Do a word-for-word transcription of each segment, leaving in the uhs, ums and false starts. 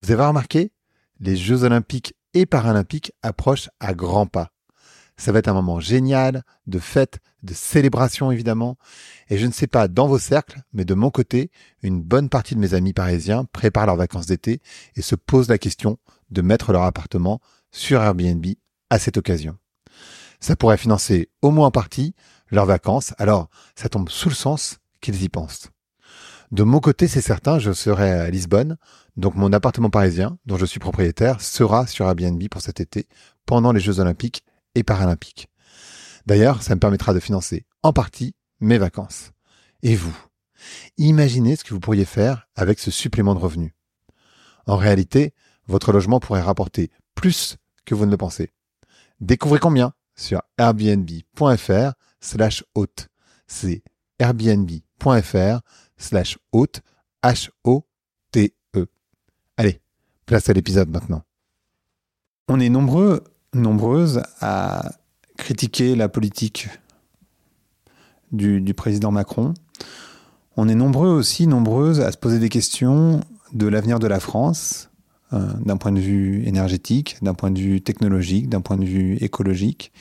Vous avez remarqué, les Jeux Olympiques et Paralympiques approchent à grands pas. Ça va être un moment génial, de fête, de célébration évidemment. Et je ne sais pas dans vos cercles, mais de mon côté, une bonne partie de mes amis parisiens préparent leurs vacances d'été et se posent la question de mettre leur appartement sur Airbnb à cette occasion. Ça pourrait financer au moins en partie leurs vacances, alors ça tombe sous le sens qu'ils y pensent. De mon côté, c'est certain, je serai à Lisbonne, donc mon appartement parisien, dont je suis propriétaire, sera sur Airbnb pour cet été, pendant les Jeux Olympiques et Paralympiques. D'ailleurs, ça me permettra de financer en partie mes vacances. Et vous, imaginez ce que vous pourriez faire avec ce supplément de revenus. En réalité, votre logement pourrait rapporter plus que vous ne le pensez. Découvrez combien sur airbnb.fr slash hôte. C'est airbnb.fr slash hôte, H O T E. Allez, place à l'épisode maintenant. On est nombreux, nombreuses à critiquer la politique du, du président Macron. On est nombreux aussi, nombreuses à se poser des questions de l'avenir de la France, euh, d'un point de vue énergétique, d'un point de vue technologique, d'un point de vue écologique.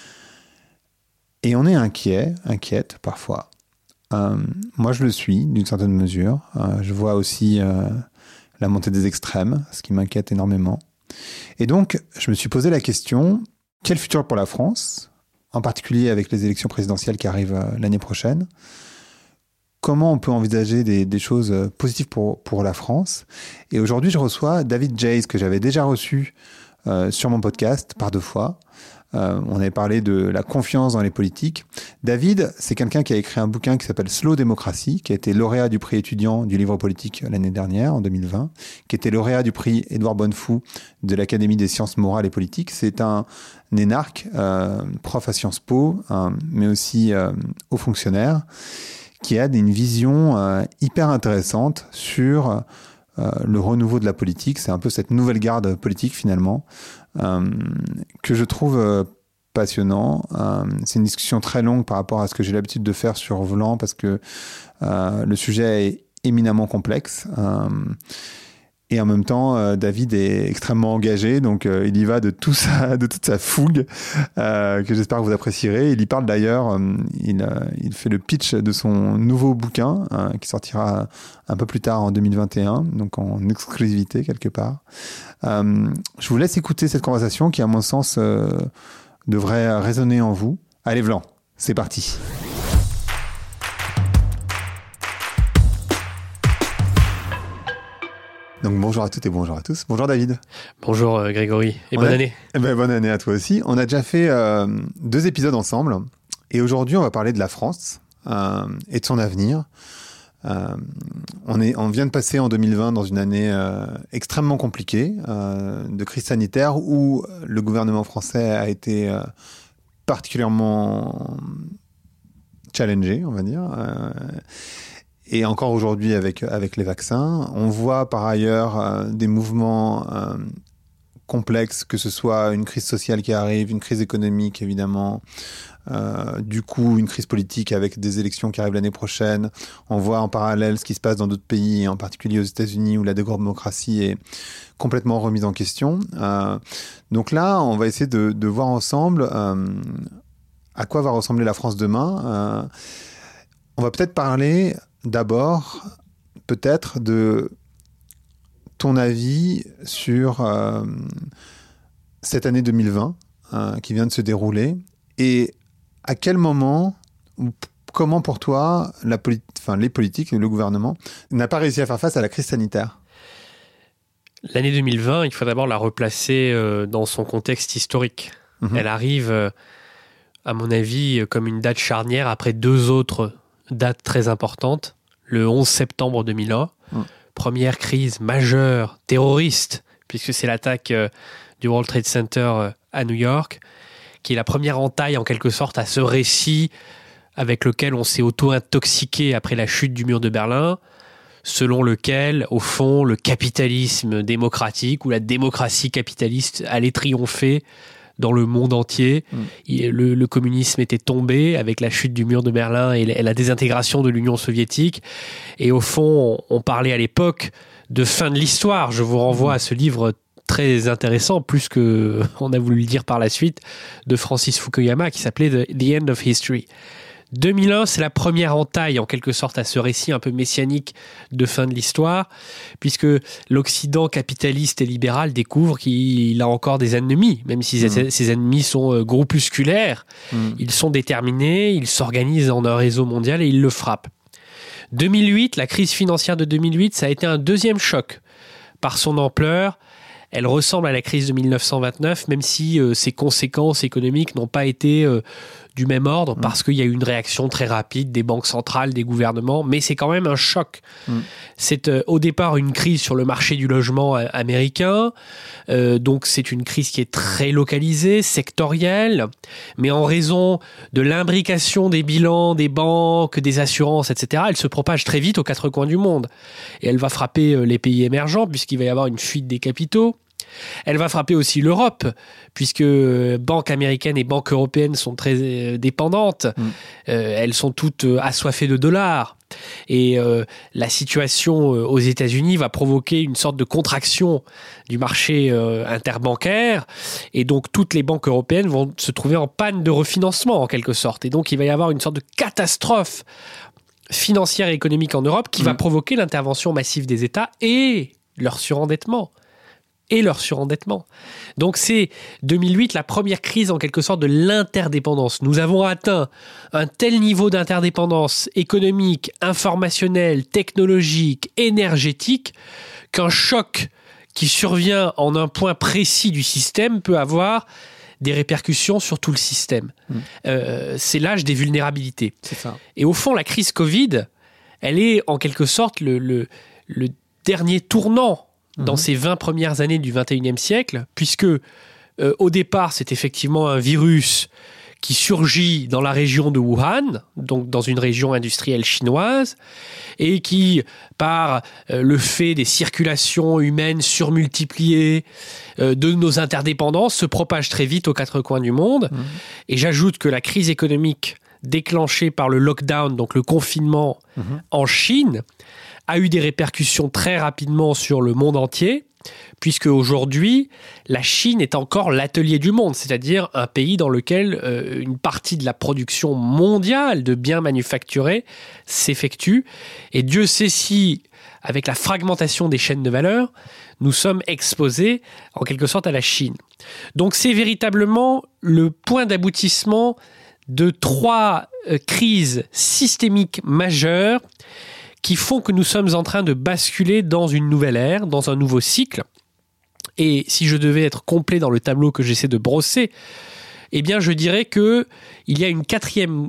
Et on est inquiet, inquiète parfois. Euh, moi, je le suis, d'une certaine mesure. Euh, je vois aussi euh, la montée des extrêmes, ce qui m'inquiète énormément. Et donc, je me suis posé la question, quel futur pour la France, en particulier avec les élections présidentielles qui arrivent euh, l'année prochaine? Comment on peut envisager des, des choses positives pour, pour la France? Et aujourd'hui, je reçois David Jays, que j'avais déjà reçu euh, sur mon podcast par deux fois. Euh, on avait parlé de la confiance dans les politiques. David, c'est quelqu'un qui a écrit un bouquin qui s'appelle Slow Démocratie, qui a été lauréat du prix étudiant du livre politique l'année dernière, en deux mille vingt, qui était lauréat du prix Édouard Bonnefou de l'Académie des sciences morales et politiques. C'est un énarque, euh, prof à Sciences Po, euh, mais aussi euh, haut fonctionnaire, qui a une vision euh, hyper intéressante sur euh, le renouveau de la politique. C'est un peu cette nouvelle garde politique finalement, euh, que je trouve euh, passionnant. Euh, c'est une discussion très longue par rapport à ce que j'ai l'habitude de faire sur Volant, parce que euh, le sujet est éminemment complexe. Euh, Et en même temps, euh, David est extrêmement engagé, donc euh, il y va de, tout sa, de toute sa fougue, euh, que j'espère que vous apprécierez. Il y parle d'ailleurs, euh, il, euh, il fait le pitch de son nouveau bouquin, euh, qui sortira un peu plus tard en deux mille vingt et un, donc en exclusivité quelque part. Euh, je vous laisse écouter cette conversation qui, à mon sens, euh, devrait résonner en vous. Allez, Vlan, c'est parti. Donc bonjour à toutes et bonjour à tous. Bonjour David. Bonjour euh, Grégory et bonne a... année. Eh ben, bonne année à toi aussi. On a déjà fait euh, deux épisodes ensemble et aujourd'hui on va parler de la France euh, et de son avenir. Euh, on, est, on vient de passer en deux mille vingt dans une année euh, extrêmement compliquée euh, de crise sanitaire où le gouvernement français a été euh, particulièrement challengé, on va dire. Euh, Et encore aujourd'hui avec, avec les vaccins. On voit par ailleurs euh, des mouvements euh, complexes, que ce soit une crise sociale qui arrive, une crise économique évidemment, euh, du coup une crise politique avec des élections qui arrivent l'année prochaine. On voit en parallèle ce qui se passe dans d'autres pays, en particulier aux États-Unis où la démocratie est complètement remise en question. Euh, donc là, on va essayer de, de voir ensemble euh, à quoi va ressembler la France demain. Euh, on va peut-être parler d'abord, peut-être, de ton avis sur euh, cette année deux mille vingt euh, qui vient de se dérouler et à quel moment, ou p- comment pour toi, la polit- enfin, les politiques, le gouvernement, n'a pas réussi à faire face à la crise sanitaire? L'année deux mille vingt, il faut d'abord la replacer euh, dans son contexte historique. Mmh. Elle arrive, euh, à mon avis, comme une date charnière après deux autres date très importante, le onze septembre deux mille un, mmh. première crise majeure terroriste, puisque c'est l'attaque euh, du World Trade Center euh, à New York, qui est la première entaille en quelque sorte à ce récit avec lequel on s'est auto-intoxiqué après la chute du mur de Berlin, selon lequel, au fond, le capitalisme démocratique ou la démocratie capitaliste allait triompher dans le monde entier. Mmh. Le, le communisme était tombé avec la chute du mur de Berlin et la, la désintégration de l'Union soviétique. Et au fond, on, on parlait à l'époque de fin de l'histoire. Je vous renvoie à ce livre très intéressant, plus qu'on a voulu le dire par la suite, de Francis Fukuyama, qui s'appelait The, The End of History. deux mille un, c'est la première entaille, en quelque sorte, à ce récit un peu messianique de fin de l'histoire, puisque l'Occident capitaliste et libéral découvre qu'il a encore des ennemis, même si mmh. ces ennemis sont euh, groupusculaires, mmh. ils sont déterminés, ils s'organisent en un réseau mondial et ils le frappent. deux mille huit, la crise financière de deux mille huit, ça a été un deuxième choc par son ampleur. Elle ressemble à la crise de mille neuf cent vingt-neuf, même si euh, ses conséquences économiques n'ont pas été euh, du même ordre, mmh. parce qu'il y a eu une réaction très rapide des banques centrales, des gouvernements, mais c'est quand même un choc. Mmh. C'est euh, au départ une crise sur le marché du logement euh, américain, euh, donc c'est une crise qui est très localisée, sectorielle, mais en raison de l'imbrication des bilans, des banques, des assurances, et cetera, elle se propage très vite aux quatre coins du monde. Et elle va frapper euh, les pays émergents, puisqu'il va y avoir une fuite des capitaux. Elle va frapper aussi l'Europe, puisque banques américaines et banques européennes sont très dépendantes. Mmh. Euh, elles sont toutes assoiffées de dollars. Et euh, la situation aux États-Unis va provoquer une sorte de contraction du marché euh, interbancaire. Et donc, toutes les banques européennes vont se trouver en panne de refinancement, en quelque sorte. Et donc, il va y avoir une sorte de catastrophe financière et économique en Europe qui mmh. va provoquer l'intervention massive des États et leur surendettement. et leur surendettement. Donc c'est deux mille huit la première crise en quelque sorte de l'interdépendance. Nous avons atteint un tel niveau d'interdépendance économique, informationnelle, technologique, énergétique qu'un choc qui survient en un point précis du système peut avoir des répercussions sur tout le système. Mmh. Euh, c'est l'âge des vulnérabilités. C'est ça. Et au fond, la crise Covid, elle est en quelque sorte le, le, le dernier tournant dans mmh. ces vingt premières années du vingt et unième siècle, puisque euh, au départ, c'est effectivement un virus qui surgit dans la région de Wuhan, donc dans une région industrielle chinoise, et qui, par euh, le fait des circulations humaines surmultipliées, euh, de nos interdépendances, se propage très vite aux quatre coins du monde. Mmh. Et j'ajoute que la crise économique déclenchée par le lockdown, donc le confinement mmh. en Chine, a eu des répercussions très rapidement sur le monde entier, puisque aujourd'hui, la Chine est encore l'atelier du monde, c'est-à-dire un pays dans lequel euh, une partie de la production mondiale de biens manufacturés s'effectue. Et Dieu sait si, avec la fragmentation des chaînes de valeur, nous sommes exposés en quelque sorte à la Chine. Donc c'est véritablement le point d'aboutissement de trois euh, crises systémiques majeures qui font que nous sommes en train de basculer dans une nouvelle ère, dans un nouveau cycle. Et si je devais être complet dans le tableau que j'essaie de brosser, eh bien je dirais qu'il y a une quatrième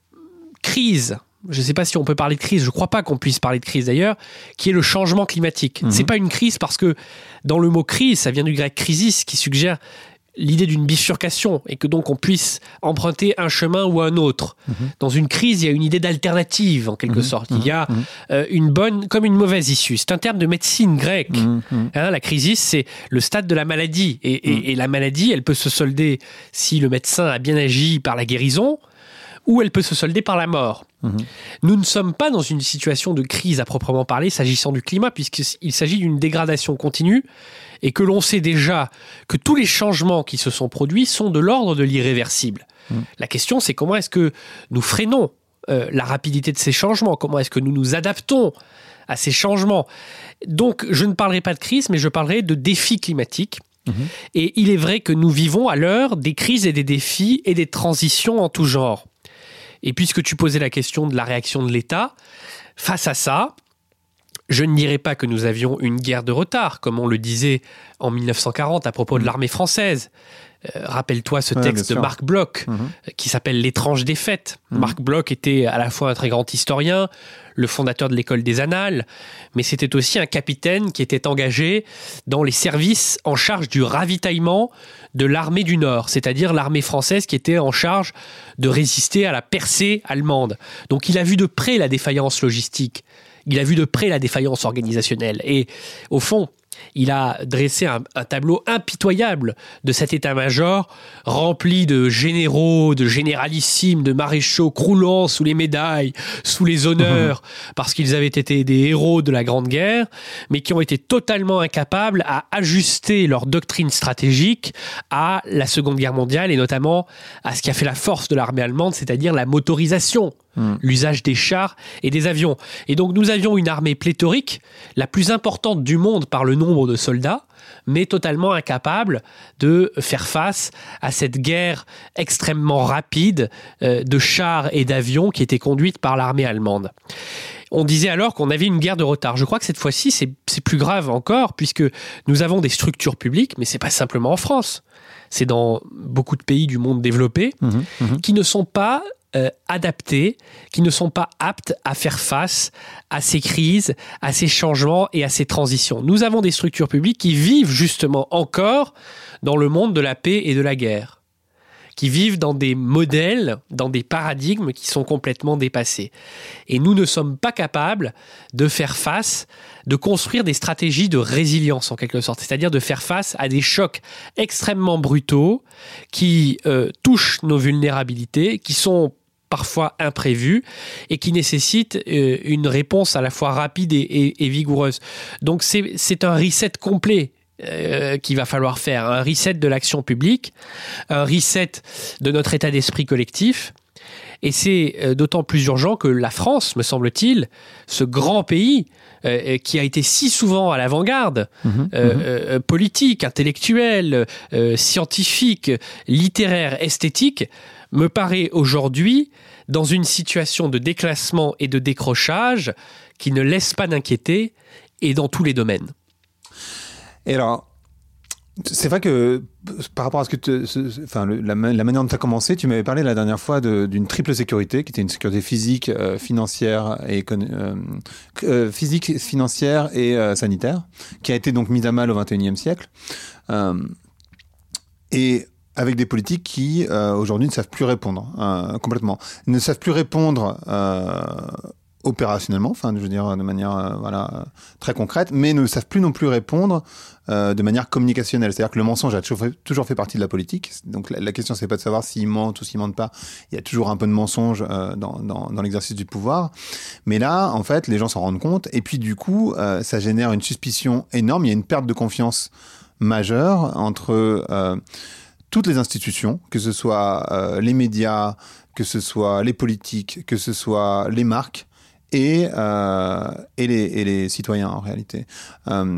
crise, je ne sais pas si on peut parler de crise, je ne crois pas qu'on puisse parler de crise d'ailleurs, qui est le changement climatique. Mmh. Ce n'est pas une crise parce que dans le mot crise, ça vient du grec crisis, qui suggère l'idée d'une bifurcation et que donc on puisse emprunter un chemin ou un autre. Mmh. Dans une crise, il y a une idée d'alternative en quelque mmh. sorte. Mmh. Il y a mmh. euh, une bonne comme une mauvaise issue. C'est un terme de médecine grecque. Mmh. Hein, la crisis, c'est le stade de la maladie. Et, et, mmh. et la maladie, elle peut se solder si le médecin a bien agi par la guérison, ou elle peut se solder par la mort. Mmh. Nous ne sommes pas dans une situation de crise à proprement parler s'agissant du climat, puisqu'il s'agit d'une dégradation continue et que l'on sait déjà que tous les changements qui se sont produits sont de l'ordre de l'irréversible. Mmh. La question, c'est comment est-ce que nous freinons euh, la rapidité de ces changements ? Comment est-ce que nous nous adaptons à ces changements ? Donc, je ne parlerai pas de crise, mais je parlerai de défis climatiques. Mmh. Et il est vrai que nous vivons à l'heure des crises et des défis et des transitions en tout genre. Et puisque tu posais la question de la réaction de l'État, face à ça, je ne dirais pas que nous avions une guerre de retard, comme on le disait en mille neuf cent quarante à propos de l'armée française. Euh, rappelle-toi ce ouais, texte de Marc Bloch, mmh. qui s'appelle « L'étrange défaite mmh. ». Marc Bloch était à la fois un très grand historien, le fondateur de l'école des Annales, mais c'était aussi un capitaine qui était engagé dans les services en charge du ravitaillement de l'armée du Nord, c'est-à-dire l'armée française qui était en charge de résister à la percée allemande. Donc il a vu de près la défaillance logistique, il a vu de près la défaillance organisationnelle. Et au fond, Il a dressé un, un tableau impitoyable de cet état-major rempli de généraux, de généralissimes, de maréchaux croulant sous les médailles, sous les honneurs, mmh. parce qu'ils avaient été des héros de la Grande Guerre, mais qui ont été totalement incapables à ajuster leur doctrine stratégique à la Seconde Guerre mondiale et notamment à ce qui a fait la force de l'armée allemande, c'est-à-dire la motorisation. Mmh. L'usage des chars et des avions. Et donc nous avions une armée pléthorique, la plus importante du monde par le nombre de soldats, mais totalement incapable de faire face à cette guerre extrêmement rapide euh, de chars et d'avions qui était conduite par l'armée allemande. On disait alors qu'on avait une guerre de retard. Je crois que cette fois-ci, c'est, c'est plus grave encore, puisque nous avons des structures publiques, mais c'est pas simplement en France. C'est dans beaucoup de pays du monde développé, mmh, mmh. qui ne sont pas Euh, adaptés, qui ne sont pas aptes à faire face à ces crises, à ces changements et à ces transitions. Nous avons des structures publiques qui vivent justement encore dans le monde de la paix et de la guerre, qui vivent dans des modèles, dans des paradigmes qui sont complètement dépassés. Et nous ne sommes pas capables de faire face, de construire des stratégies de résilience en quelque sorte, c'est-à-dire de faire face à des chocs extrêmement brutaux qui euh, touchent nos vulnérabilités, qui sont parfois imprévus et qui nécessitent euh, une réponse à la fois rapide et, et, et vigoureuse. Donc c'est, c'est un reset complet euh, qu'il va falloir faire, un reset de l'action publique, un reset de notre état d'esprit collectif. Et c'est euh, d'autant plus urgent que la France, me semble-t-il, ce grand pays euh, qui a été si souvent à l'avant-garde, mmh, euh, mmh. Euh, politique, intellectuelle, euh, scientifique, littéraire, esthétique, me paraît aujourd'hui dans une situation de déclassement et de décrochage qui ne laisse pas d'inquiéter et dans tous les domaines. Et alors, c'est vrai que par rapport à ce que te, ce, enfin, le, la, la manière dont tu as commencé, tu m'avais parlé la dernière fois de, d'une triple sécurité qui était une sécurité physique, euh, financière et euh, euh, physique, financière et euh, sanitaire, qui a été donc mise à mal au vingt et unième siècle. Euh, et avec des politiques qui, euh, aujourd'hui, ne savent plus répondre, euh, complètement. Ne savent plus répondre euh, opérationnellement, enfin, je veux dire, de manière euh, voilà, très concrète, mais ne savent plus non plus répondre euh, de manière communicationnelle. C'est-à-dire que le mensonge a toujours fait, toujours fait partie de la politique. Donc, la, la question, c'est pas de savoir s'ils mentent ou s'ils mentent pas. Il y a toujours un peu de mensonge euh, dans, dans, dans l'exercice du pouvoir. Mais là, en fait, les gens s'en rendent compte. Et puis, du coup, euh, ça génère une suspicion énorme. Il y a une perte de confiance majeure entre... Euh, toutes les institutions, que ce soit euh, les médias, que ce soit les politiques, que ce soit les marques et, euh, et, les, et les citoyens en réalité. Euh,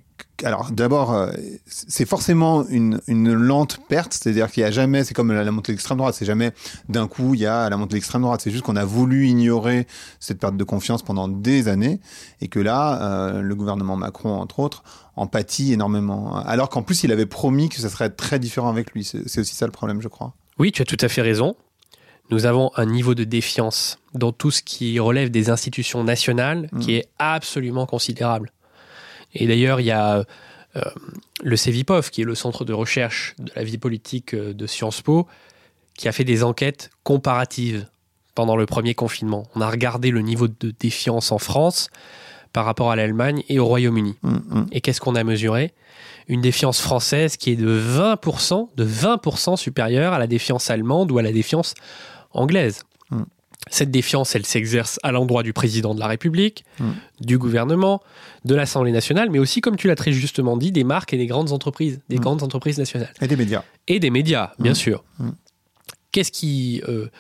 alors d'abord, euh, c'est forcément une, une lente perte, c'est-à-dire qu'il n'y a jamais, c'est comme la, la montée de l'extrême droite, c'est jamais d'un coup il y a la montée de l'extrême droite, c'est juste qu'on a voulu ignorer cette perte de confiance pendant des années et que là, euh, le gouvernement Macron entre autres, en pâtit énormément. Alors qu'en plus, il avait promis que ça serait très différent avec lui. C'est, c'est aussi ça le problème, je crois. Oui, tu as tout à fait raison. Nous avons un niveau de défiance dans tout ce qui relève des institutions nationales mmh. qui est absolument considérable. Et d'ailleurs, il y a euh, le CEVIPOF, qui est le centre de recherche de la vie politique de Sciences Po, qui a fait des enquêtes comparatives pendant le premier confinement. On a regardé le niveau de défiance en France par rapport à l'Allemagne et au Royaume-Uni. Mmh, mmh. Et qu'est-ce qu'on a mesuré ? Une défiance française qui est de vingt pour cent, de vingt pour cent supérieure à la défiance allemande ou à la défiance anglaise. Mmh. Cette défiance, elle s'exerce à l'endroit du président de la République, mmh. du gouvernement, de l'Assemblée nationale, mais aussi, comme tu l'as très justement dit, des marques et des grandes entreprises, des mmh. grandes entreprises nationales. Et des médias. Et des médias, bien mmh. sûr. Mmh. Qu'est-ce qui euh,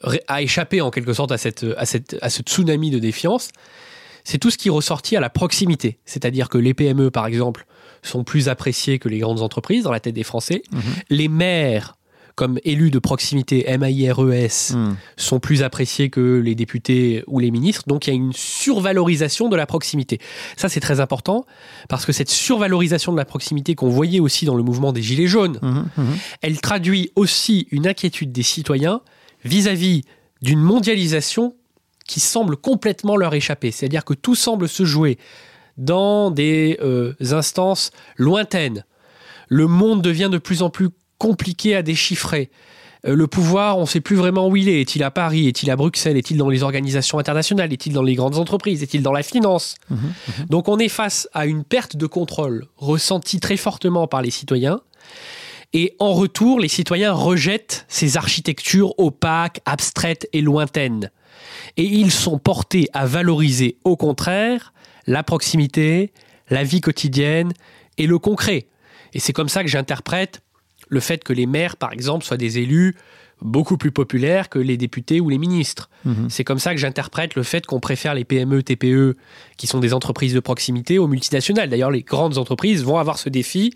a échappé en quelque sorte à, cette, à, cette, à ce tsunami de défiance ? C'est tout ce qui est ressorti à la proximité. C'est-à-dire que les P M E, par exemple, sont plus appréciés que les grandes entreprises dans la tête des Français. Mmh. Les maires, comme élus de proximité, M A I R E S, mmh. sont plus appréciés que les députés ou les ministres. Donc, il y a une survalorisation de la proximité. Ça, c'est très important, parce que cette survalorisation de la proximité qu'on voyait aussi dans le mouvement des Gilets jaunes, mmh. Mmh. elle traduit aussi une inquiétude des citoyens vis-à-vis d'une mondialisation qui semble complètement leur échapper. C'est-à-dire que tout semble se jouer dans des euh, instances lointaines. Le monde devient de plus en plus compliqué à déchiffrer. Euh, le pouvoir, on ne sait plus vraiment où il est. Est-il à Paris? Est-il à Bruxelles? Est-il dans les organisations internationales? Est-il dans les grandes entreprises? Est-il dans la finance? mmh, mmh. Donc on est face à une perte de contrôle ressentie très fortement par les citoyens. Et en retour, les citoyens rejettent ces architectures opaques, abstraites et lointaines. Et ils sont portés à valoriser, au contraire, la proximité, la vie quotidienne et le concret. Et c'est comme ça que j'interprète le fait que les maires, par exemple, soient des élus beaucoup plus populaires que les députés ou les ministres. Mmh. C'est comme ça que j'interprète le fait qu'on préfère les P M E, T P E, qui sont des entreprises de proximité, aux multinationales. D'ailleurs, les grandes entreprises vont avoir ce défi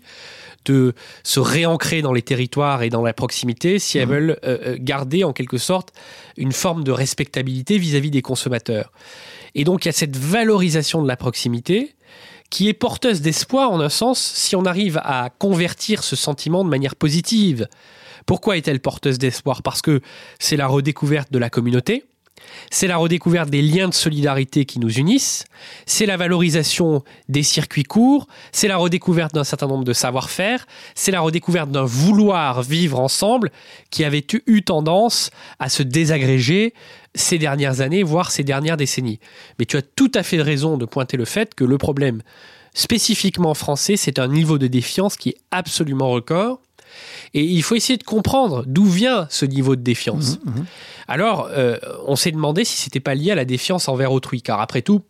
de se réancrer dans les territoires et dans la proximité si elles mmh. veulent euh, garder, en quelque sorte, une forme de respectabilité vis-à-vis des consommateurs. Et donc, il y a cette valorisation de la proximité qui est porteuse d'espoir, en un sens, si on arrive à convertir ce sentiment de manière positive. Pourquoi est-elle porteuse d'espoir? Parce que c'est la redécouverte de la communauté, c'est la redécouverte des liens de solidarité qui nous unissent, c'est la valorisation des circuits courts, c'est la redécouverte d'un certain nombre de savoir-faire, c'est la redécouverte d'un vouloir vivre ensemble qui avait eu tendance à se désagréger ces dernières années, voire ces dernières décennies. Mais tu as tout à fait raison de pointer le fait que le problème spécifiquement français, c'est un niveau de défiance qui est absolument record. Et il faut essayer de comprendre d'où vient ce niveau de défiance. Mmh, mmh. Alors, euh, on s'est demandé si ce n'était pas lié à la défiance envers autrui. Car après tout,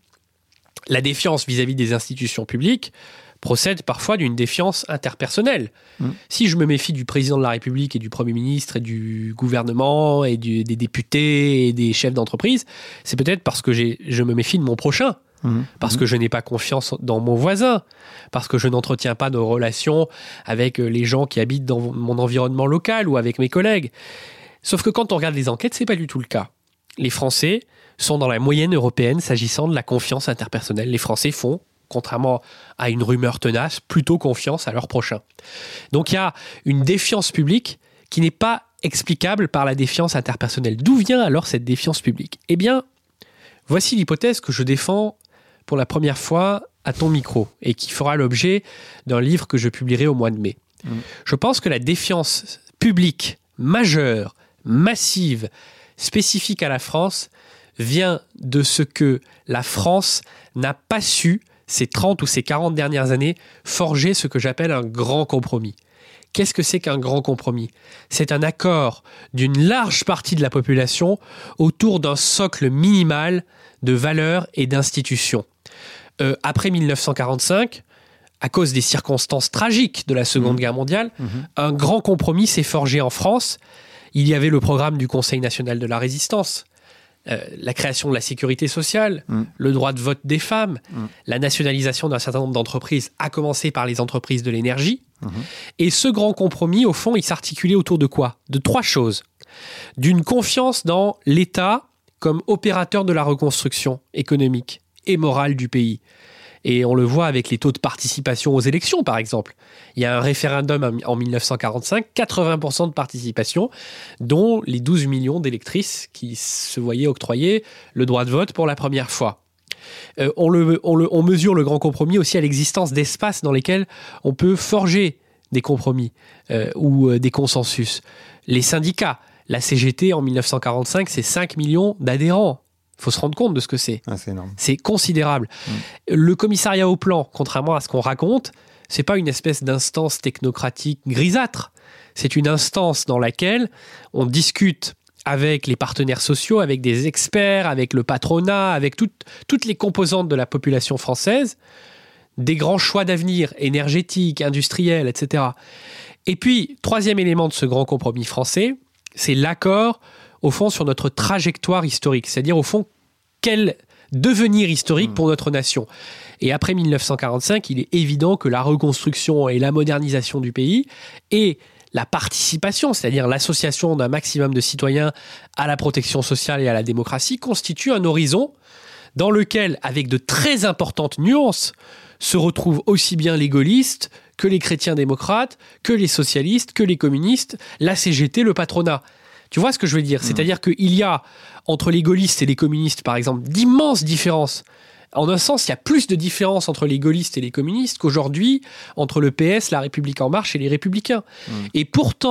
la défiance vis-à-vis des institutions publiques procède parfois d'une défiance interpersonnelle. Mmh. Si je me méfie du président de la République et du Premier ministre et du gouvernement et du, des députés et des chefs d'entreprise, c'est peut-être parce que j'ai, je me méfie de mon prochain. Mmh. Parce mmh. que je n'ai pas confiance dans mon voisin, parce que je n'entretiens pas de relations avec les gens qui habitent dans mon environnement local ou avec mes collègues. Sauf que quand on regarde les enquêtes, c'est pas du tout le cas. Les Français sont dans la moyenne européenne s'agissant de la confiance interpersonnelle. Les Français font, contrairement à une rumeur tenace, plutôt confiance à leur prochain. Donc il y a une défiance publique qui n'est pas explicable par la défiance interpersonnelle. D'où vient alors cette défiance publique? Eh bien, voici l'hypothèse que je défends pour la première fois à ton micro et qui fera l'objet d'un livre que je publierai au mois de mai. Mmh. Je pense que la défiance publique majeure, massive, spécifique à la France vient de ce que la France n'a pas su, ces trente ou ces quarante dernières années, forger ce que j'appelle un grand compromis. Qu'est-ce que c'est qu'un grand compromis? C'est un accord d'une large partie de la population autour d'un socle minimal de valeurs et d'institutions. Euh, après mille neuf cent quarante-cinq, à cause des circonstances tragiques de la Seconde mmh. Guerre mondiale, mmh. un grand compromis s'est forgé en France. Il y avait le programme du Conseil national de la résistance, euh, la création de la sécurité sociale, mmh. le droit de vote des femmes, mmh. la nationalisation d'un certain nombre d'entreprises, à commencer par les entreprises de l'énergie. Mmh. Et ce grand compromis, au fond, il s'articulait autour de quoi? De trois choses. D'une confiance dans l'État comme opérateur de la reconstruction économique et morale du pays. Et on le voit avec les taux de participation aux élections, par exemple. Il y a un référendum en mille neuf cent quarante-cinq, quatre-vingts pour cent de participation, dont les douze millions d'électrices qui se voyaient octroyer le droit de vote pour la première fois. Euh, on, le, on, le, on mesure le grand compromis aussi à l'existence d'espaces dans lesquels on peut forger des compromis euh, ou euh, des consensus. Les syndicats, la C G T en mille neuf cent quarante-cinq, c'est cinq millions d'adhérents. Il faut se rendre compte de ce que c'est. Ah, c'est énorme. C'est considérable. Mmh. Le commissariat au plan, contrairement à ce qu'on raconte, c'est pas une espèce d'instance technocratique grisâtre. C'est une instance dans laquelle on discute avec les partenaires sociaux, avec des experts, avec le patronat, avec tout, toutes les composantes de la population française, des grands choix d'avenir énergétiques, industriels, et cetera. Et puis, troisième élément de ce grand compromis français, c'est l'accord au fond, sur notre trajectoire historique. C'est-à-dire, au fond, quel devenir historique pour notre nation. Et après mille neuf cent quarante-cinq, il est évident que la reconstruction et la modernisation du pays et la participation, c'est-à-dire l'association d'un maximum de citoyens à la protection sociale et à la démocratie, constituent un horizon dans lequel, avec de très importantes nuances, se retrouvent aussi bien les gaullistes que les chrétiens démocrates, que les socialistes, que les communistes, la C G T, le patronat. Tu vois ce que je veux dire? C'est-à-dire qu'il y a, entre les gaullistes et les communistes, par exemple, d'immenses différences. En un sens, il y a plus de différences entre les gaullistes et les communistes qu'aujourd'hui entre le P S, la République En Marche et les Républicains. Mmh. Et pourtant,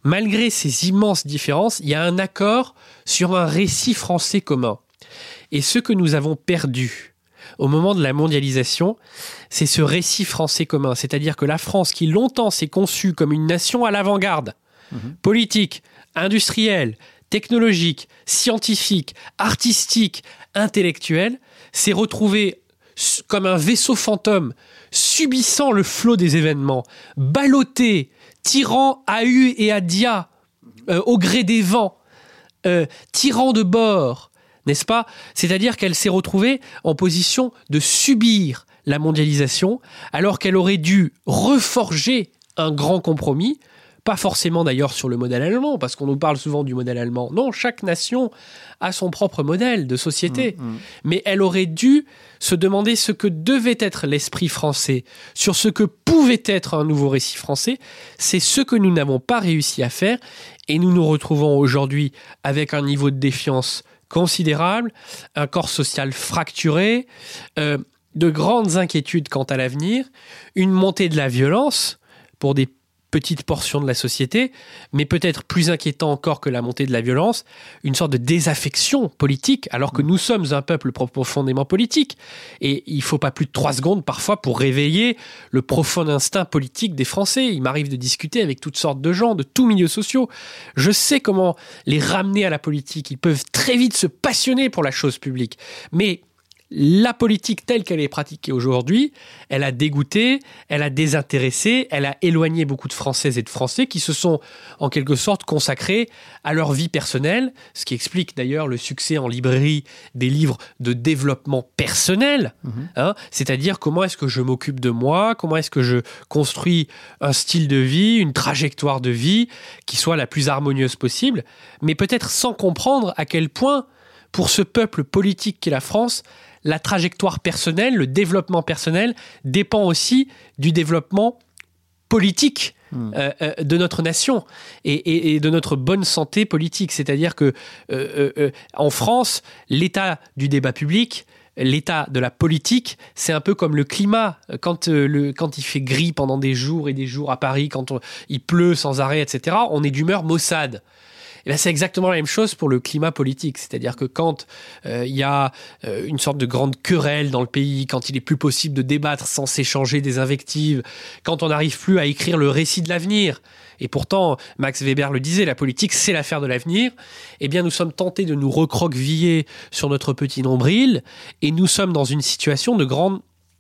malgré ces immenses différences, il y a un accord sur un récit français commun. Et ce que nous avons perdu au moment de la mondialisation, c'est ce récit français commun. C'est-à-dire que la France, qui longtemps s'est conçue comme une nation à l'avant-garde, mmh. politique, industrielle, technologique, scientifique, artistique, intellectuelle, s'est retrouvée comme un vaisseau fantôme, subissant le flot des événements, ballottée, tirant à U et à dia, euh, au gré des vents, euh, tirant de bord, n'est-ce pas ? C'est-à-dire qu'elle s'est retrouvée en position de subir la mondialisation, alors qu'elle aurait dû reforger un grand compromis, pas forcément d'ailleurs sur le modèle allemand, parce qu'on nous parle souvent du modèle allemand. Non, chaque nation a son propre modèle de société. Mmh, mmh. Mais elle aurait dû se demander ce que devait être l'esprit français, sur ce que pouvait être un nouveau récit français. C'est ce que nous n'avons pas réussi à faire. Et nous nous retrouvons aujourd'hui avec un niveau de défiance considérable, un corps social fracturé, euh, de grandes inquiétudes quant à l'avenir, une montée de la violence pour des petite portion de la société, mais peut-être plus inquiétant encore que la montée de la violence, une sorte de désaffection politique, alors que nous sommes un peuple profondément politique. Et il ne faut pas plus de trois secondes parfois pour réveiller le profond instinct politique des Français. Il m'arrive de discuter avec toutes sortes de gens, de tous milieux sociaux. Je sais comment les ramener à la politique. Ils peuvent très vite se passionner pour la chose publique. Mais la politique telle qu'elle est pratiquée aujourd'hui, elle a dégoûté, elle a désintéressé, elle a éloigné beaucoup de Françaises et de Français qui se sont en quelque sorte consacrés à leur vie personnelle, ce qui explique d'ailleurs le succès en librairie des livres de développement personnel, mmh. hein, c'est-à-dire comment est-ce que je m'occupe de moi, comment est-ce que je construis un style de vie, une trajectoire de vie qui soit la plus harmonieuse possible, mais peut-être sans comprendre à quel point, pour ce peuple politique qu'est la France, la trajectoire personnelle, le développement personnel dépend aussi du développement politique mmh. euh, euh, de notre nation et, et, et de notre bonne santé politique. C'est-à-dire que euh, euh, en France, l'état du débat public, l'état de la politique, c'est un peu comme le climat. Quand, euh, le, quand il fait gris pendant des jours et des jours à Paris, quand on, il pleut sans arrêt, et cetera, on est d'humeur maussade. Et là, c'est exactement la même chose pour le climat politique. C'est-à-dire que quand il euh, y a euh, une sorte de grande querelle dans le pays, quand il est plus possible de débattre sans s'échanger des invectives, quand on n'arrive plus à écrire le récit de l'avenir, et pourtant, Max Weber le disait, la politique, c'est l'affaire de l'avenir, eh bien, nous sommes tentés de nous recroqueviller sur notre petit nombril, et nous sommes dans une situation de grande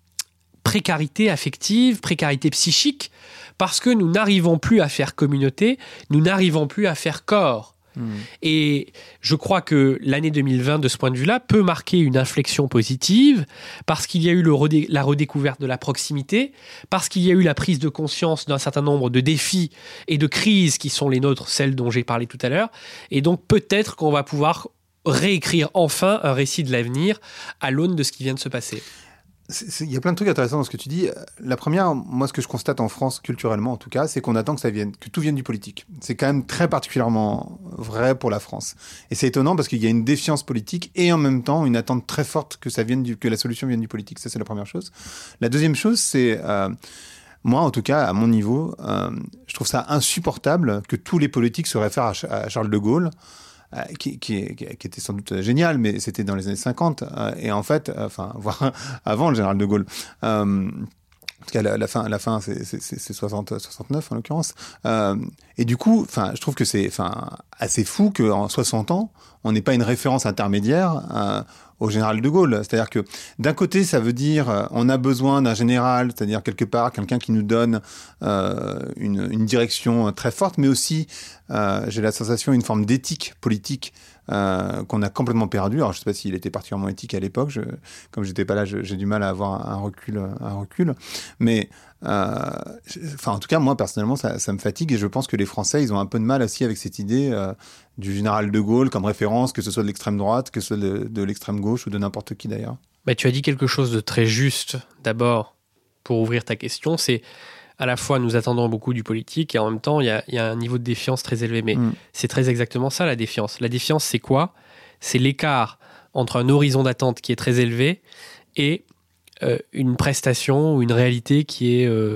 précarité affective, précarité psychique, parce que nous n'arrivons plus à faire communauté, nous n'arrivons plus à faire corps. Mmh. Et je crois que l'année deux mille vingt, de ce point de vue-là, peut marquer une inflexion positive, parce qu'il y a eu le redé- la redécouverte de la proximité, parce qu'il y a eu la prise de conscience d'un certain nombre de défis et de crises qui sont les nôtres, celles dont j'ai parlé tout à l'heure. Et donc peut-être qu'on va pouvoir réécrire enfin un récit de l'avenir à l'aune de ce qui vient de se passer. Il y a plein de trucs intéressants dans ce que tu dis. La première, moi, ce que je constate en France, culturellement en tout cas, c'est qu'on attend que ça vienne, que tout vienne du politique. C'est quand même très particulièrement vrai pour la France. Et c'est étonnant parce qu'il y a une défiance politique et en même temps une attente très forte que ça vienne du, que la solution vienne du politique. Ça, c'est la première chose. La deuxième chose, c'est euh, moi, en tout cas, à mon niveau, euh, je trouve ça insupportable que tous les politiques se réfèrent à, à Charles de Gaulle. Euh, qui, qui, qui était sans doute génial, mais c'était dans les années cinquante. Euh, et en fait, euh, enfin, voire avant le général de Gaulle. Euh, en tout cas, la, la fin, la fin, c'est, c'est, c'est soixante, soixante-neuf en l'occurrence. Euh, et du coup, enfin, je trouve que c'est, enfin, assez fou qu'en soixante ans, on n'ait pas une référence intermédiaire euh, au général de Gaulle. C'est-à-dire que d'un côté, ça veut dire euh, on a besoin d'un général, c'est-à-dire quelque part quelqu'un qui nous donne euh, une, une direction très forte, mais aussi, euh, j'ai la sensation, une forme d'éthique politique euh, qu'on a complètement perdue. Alors, je ne sais pas s'il était particulièrement éthique à l'époque. Je, comme j'étais pas là, je, j'ai du mal à avoir un recul, un recul. Mais euh, enfin, en tout cas, moi personnellement, ça, ça me fatigue et je pense que les Français, ils ont un peu de mal aussi avec cette idée euh, du général de Gaulle comme référence, que ce soit de l'extrême droite, que ce soit de, de l'extrême gauche ou de n'importe qui d'ailleurs. Bah, tu as dit quelque chose de très juste. D'abord, pour ouvrir ta question, c'est à la fois nous attendons beaucoup du politique et en même temps, il y a, y a un niveau de défiance très élevé. Mais mmh. c'est très exactement ça, la défiance. La défiance, c'est quoi ? C'est l'écart entre un horizon d'attente qui est très élevé et euh, une prestation ou une réalité qui est euh,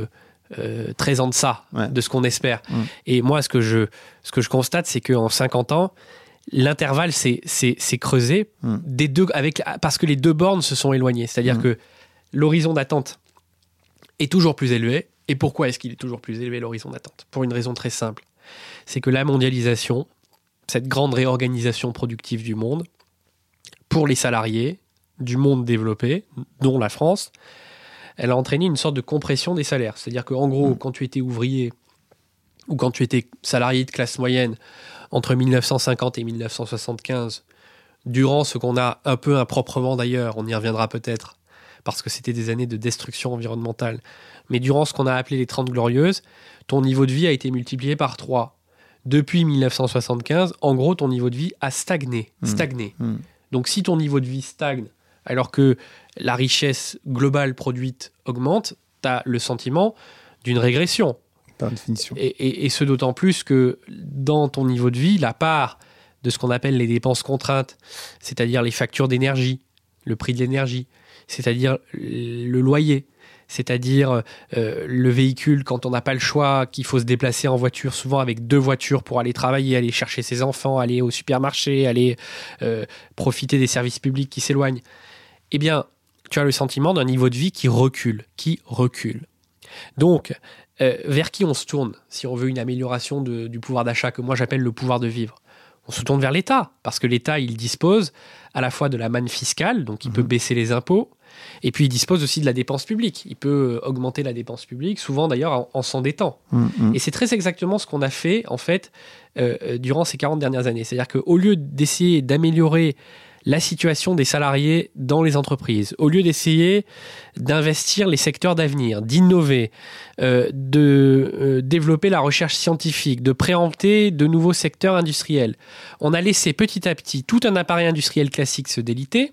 euh, très en deçà ouais. de ce qu'on espère. Mmh. Et moi, ce que je, ce que je constate, c'est qu'en cinquante ans, l'intervalle s'est, s'est, s'est creusé mmh. des deux, avec, parce que les deux bornes se sont éloignées. C'est-à-dire mmh. que l'horizon d'attente est toujours plus élevé. Et pourquoi est-ce qu'il est toujours plus élevé, l'horizon d'attente ? Pour une raison très simple. C'est que la mondialisation, cette grande réorganisation productive du monde, pour les salariés du monde développé, dont la France, elle a entraîné une sorte de compression des salaires. C'est-à-dire qu'en gros, mmh. quand tu étais ouvrier ou quand tu étais salarié de classe moyenne entre dix-neuf cent cinquante et dix-neuf cent soixante-quinze, durant ce qu'on a un peu improprement d'ailleurs, on y reviendra peut-être, parce que c'était des années de destruction environnementale, mais durant ce qu'on a appelé les Trente Glorieuses, ton niveau de vie a été multiplié par trois. Depuis dix-neuf cent soixante-quinze, en gros, ton niveau de vie a stagné. Mmh. stagné. Mmh. Donc si ton niveau de vie stagne, alors que la richesse globale produite augmente, tu as le sentiment d'une régression. Par définition. Et, et, et ce d'autant plus que dans ton niveau de vie, la part de ce qu'on appelle les dépenses contraintes, c'est-à-dire les factures d'énergie, le prix de l'énergie, c'est-à-dire le loyer, c'est-à-dire euh, le véhicule quand on n'a pas le choix, qu'il faut se déplacer en voiture, souvent avec deux voitures pour aller travailler, aller chercher ses enfants, aller au supermarché, aller euh, profiter des services publics qui s'éloignent. Eh bien, tu as le sentiment d'un niveau de vie qui recule, qui recule. Donc, euh, vers qui on se tourne si on veut une amélioration de, du pouvoir d'achat que moi j'appelle le pouvoir de vivre ? On se tourne vers l'État, parce que l'État, il dispose à la fois de la manne fiscale, donc il mmh. peut baisser les impôts, et puis il dispose aussi de la dépense publique. Il peut augmenter la dépense publique, souvent d'ailleurs en, en s'endettant. Mmh. Et c'est très exactement ce qu'on a fait, en fait, euh, durant ces quarante dernières années. C'est-à-dire qu'au lieu d'essayer d'améliorer la situation des salariés dans les entreprises, au lieu d'essayer d'investir les secteurs d'avenir, d'innover, euh, de euh, développer la recherche scientifique, de préempter de nouveaux secteurs industriels, on a laissé petit à petit tout un appareil industriel classique se déliter.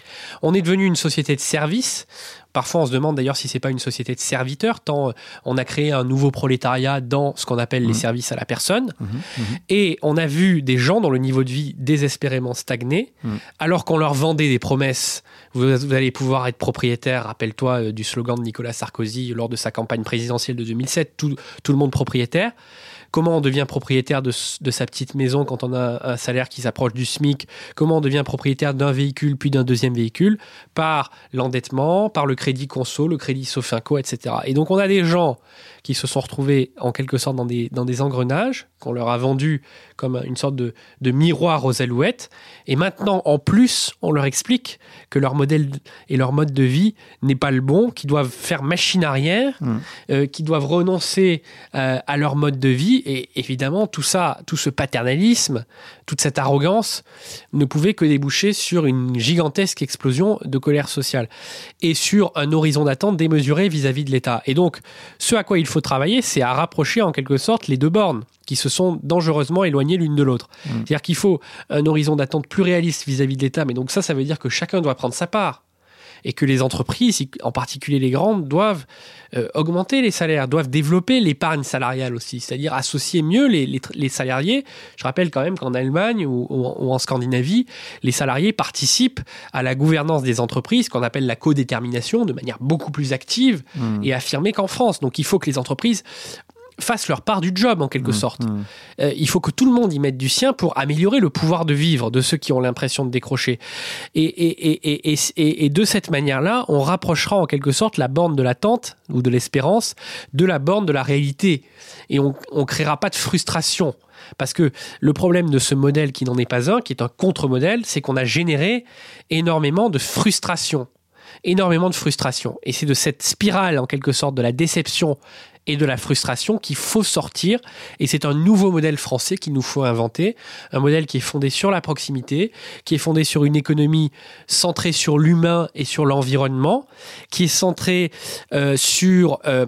On est devenu une société de services. Parfois, on se demande d'ailleurs si c'est pas une société de serviteurs, tant on a créé un nouveau prolétariat dans ce qu'on appelle mmh. les services à la personne. Mmh. Mmh. Et on a vu des gens dont le niveau de vie désespérément stagné, mmh. alors qu'on leur vendait des promesses. Vous, vous allez pouvoir être propriétaire. Rappelle-toi euh, du slogan de Nicolas Sarkozy lors de sa campagne présidentielle de deux mille sept, tout, tout le monde propriétaire. Comment on devient propriétaire de, de sa petite maison quand on a un salaire qui s'approche du SMIC ? Comment on devient propriétaire d'un véhicule puis d'un deuxième véhicule ? Par l'endettement, par le crédit conso, le crédit Sofinco, et cetera. Et donc on a des gens qui se sont retrouvés en quelque sorte dans des, dans des engrenages qu'on leur a vendus comme une sorte de, de miroir aux alouettes. Et maintenant, en plus, on leur explique que leur modèle et leur mode de vie n'est pas le bon, qu'ils doivent faire machine arrière, mmh. euh, qu'ils doivent renoncer euh, à leur mode de vie. Et évidemment, tout ça, tout ce paternalisme, toute cette arrogance ne pouvait que déboucher sur une gigantesque explosion de colère sociale et sur un horizon d'attente démesuré vis-à-vis de l'État. Et donc, ce à quoi il faut travailler, c'est à rapprocher en quelque sorte les deux bornes qui se sont dangereusement éloignées l'une de l'autre. Mmh. C'est-à-dire qu'il faut un horizon d'attente plus réaliste vis-à-vis de l'État, mais donc ça, ça veut dire que chacun doit prendre sa part. Et que les entreprises, en particulier les grandes, doivent euh, augmenter les salaires, doivent développer l'épargne salariale aussi, c'est-à-dire associer mieux les, les, les salariés. Je rappelle quand même qu'en Allemagne ou, ou, ou en Scandinavie, les salariés participent à la gouvernance des entreprises, qu'on appelle la codétermination, de manière beaucoup plus active mmh. et affirmée qu'en France. Donc il faut que les entreprises fassent leur part du job en quelque mmh, sorte. Mmh. Euh, il faut que tout le monde y mette du sien pour améliorer le pouvoir de vivre de ceux qui ont l'impression de décrocher. Et, et, et, et, et, et de cette manière-là, on rapprochera en quelque sorte la borne de l'attente ou de l'espérance de la borne de la réalité. Et on ne créera pas de frustration. Parce que le problème de ce modèle qui n'en est pas un, qui est un contre-modèle, c'est qu'on a généré énormément de frustration. Énormément de frustration. Et c'est de cette spirale, en quelque sorte, de la déception et de la frustration qu'il faut sortir. Et c'est un nouveau modèle français qu'il nous faut inventer. Un modèle qui est fondé sur la proximité, qui est fondé sur une économie centrée sur l'humain et sur l'environnement, qui est centrée euh, sur euh,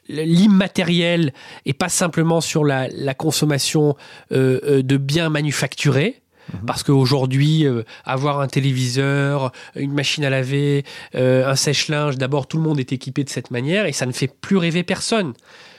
l'immatériel et pas simplement sur la, la consommation euh, de biens manufacturés. Parce qu'aujourd'hui, euh, avoir un téléviseur, une machine à laver, euh, un sèche-linge, d'abord tout le monde est équipé de cette manière et ça ne fait plus rêver personne.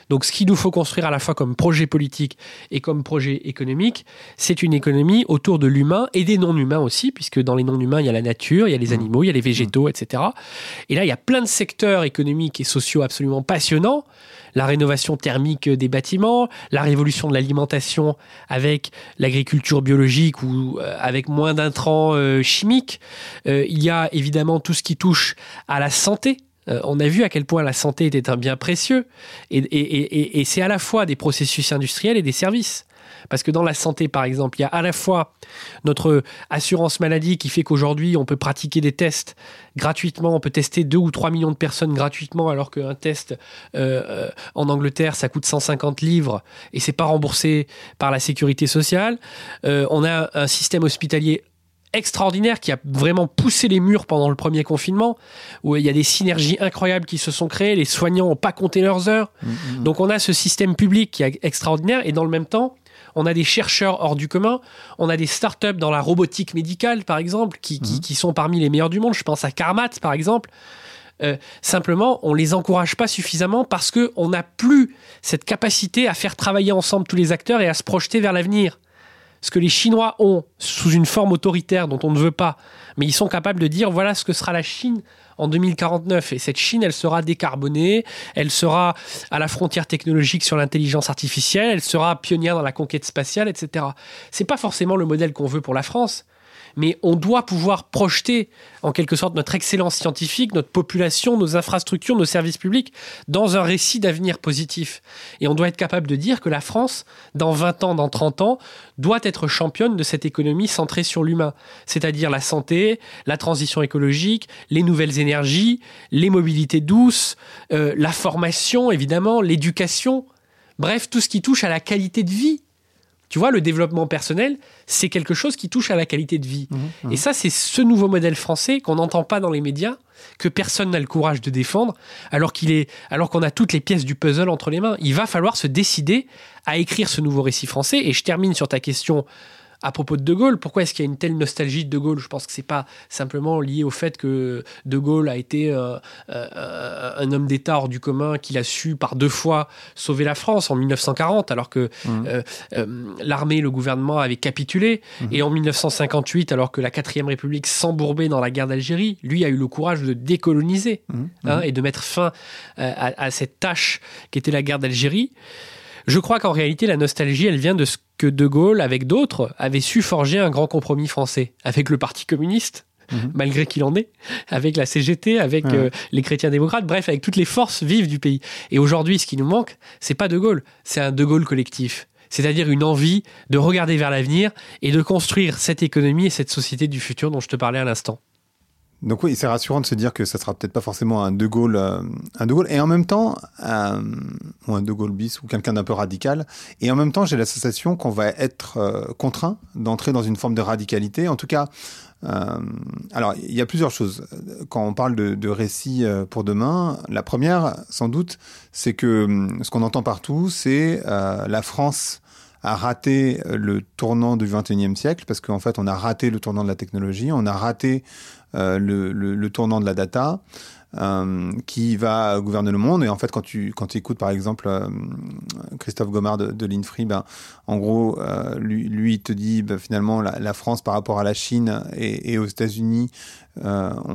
Donc, ce qu'il nous faut construire à la fois comme projet politique et comme projet économique, c'est une économie autour de l'humain et des non-humains aussi, puisque dans les non-humains, il y a la nature, il y a les Mmh. animaux, il y a les végétaux, Mmh. et cetera. Et là, il y a plein de secteurs économiques et sociaux absolument passionnants. La rénovation thermique des bâtiments, la révolution de l'alimentation avec l'agriculture biologique ou euh, avec moins d'intrants euh, chimiques. Euh, il y a évidemment tout ce qui touche à la santé. Euh, on a vu à quel point la santé était un bien précieux. Et, et, et, et c'est à la fois des processus industriels et des services. Parce que dans la santé, par exemple, il y a à la fois notre assurance maladie qui fait qu'aujourd'hui, on peut pratiquer des tests gratuitement. On peut tester deux ou trois millions de personnes gratuitement, alors qu'un test euh, en Angleterre, ça coûte cent cinquante livres et c'est pas remboursé par la sécurité sociale. Euh, on a un système hospitalier extraordinaire qui a vraiment poussé les murs pendant le premier confinement, où il y a des synergies incroyables qui se sont créées. Les soignants n'ont pas compté leurs heures. Mmh. Donc on a ce système public qui est extraordinaire et dans le même temps, on a des chercheurs hors du commun, on a des startups dans la robotique médicale, par exemple, qui, qui, mmh. qui sont parmi les meilleurs du monde. Je pense à Carmat, par exemple. Euh, simplement, on ne les encourage pas suffisamment parce qu'on n'a plus cette capacité à faire travailler ensemble tous les acteurs et à se projeter vers l'avenir. Ce que les Chinois ont sous une forme autoritaire dont on ne veut pas, mais ils sont capables de dire voilà ce que sera la Chine en deux mille quarante-neuf. Et cette Chine, elle sera décarbonée, elle sera à la frontière technologique sur l'intelligence artificielle, elle sera pionnière dans la conquête spatiale, et cetera. C'est pas forcément le modèle qu'on veut pour la France, mais on doit pouvoir projeter en quelque sorte notre excellence scientifique, notre population, nos infrastructures, nos services publics dans un récit d'avenir positif. Et on doit être capable de dire que la France, dans vingt ans, dans trente ans, doit être championne de cette économie centrée sur l'humain, c'est-à-dire la santé, la transition écologique, les nouvelles énergies, les mobilités douces, euh, la formation, évidemment, l'éducation, bref, tout ce qui touche à la qualité de vie. Tu vois, le développement personnel, c'est quelque chose qui touche à la qualité de vie. Mmh, mmh. Et ça, c'est ce nouveau modèle français qu'on n'entend pas dans les médias, que personne n'a le courage de défendre, alors qu'il est, alors qu'on a toutes les pièces du puzzle entre les mains. Il va falloir se décider à écrire ce nouveau récit français. Et je termine sur ta question à propos de De Gaulle. Pourquoi est-ce qu'il y a une telle nostalgie de De Gaulle ? Je pense que c'est pas simplement lié au fait que De Gaulle a été euh, euh, un homme d'État hors du commun, qu'il a su par deux fois sauver la France en mille neuf cent quarante, alors que mmh. euh, euh, l'armée, le gouvernement avait capitulé. Mmh. Et en mille neuf cent cinquante-huit, alors que la quatrième République s'embourbait dans la guerre d'Algérie, lui a eu le courage de décoloniser mmh. hein, et de mettre fin euh, à, à cette tâche qu'était la guerre d'Algérie. Je crois qu'en réalité, la nostalgie, elle vient de ce que De Gaulle, avec d'autres, avait su forger un grand compromis français, avec le Parti communiste, mmh. malgré qu'il en est, avec la C G T, avec ouais. euh, les chrétiens démocrates, bref, avec toutes les forces vives du pays. Et aujourd'hui, ce qui nous manque, c'est pas De Gaulle, c'est un De Gaulle collectif. C'est-à-dire une envie de regarder vers l'avenir et de construire cette économie et cette société du futur dont je te parlais à l'instant. Donc oui, c'est rassurant de se dire que ça sera peut-être pas forcément un De Gaulle, euh, un De Gaulle, et en même temps, euh, ou un De Gaulle bis, ou quelqu'un d'un peu radical. Et en même temps, j'ai la sensation qu'on va être euh, contraint d'entrer dans une forme de radicalité. En tout cas, euh, alors il y a plusieurs choses. Quand on parle de, de récit pour demain, la première, sans doute, c'est que ce qu'on entend partout, c'est euh, la France a raté le tournant du vingt et unième siècle, parce qu'en fait, on a raté le tournant de la technologie, on a raté euh, le, le, le tournant de la data, euh, qui va gouverner le monde. Et en fait, quand tu, quand tu écoutes, par exemple, euh, Christophe Gomard de, de l'INFRI, ben, en gros, euh, lui, lui, il te dit, ben, finalement, la, la France, par rapport à la Chine et, et aux États-Unis, euh,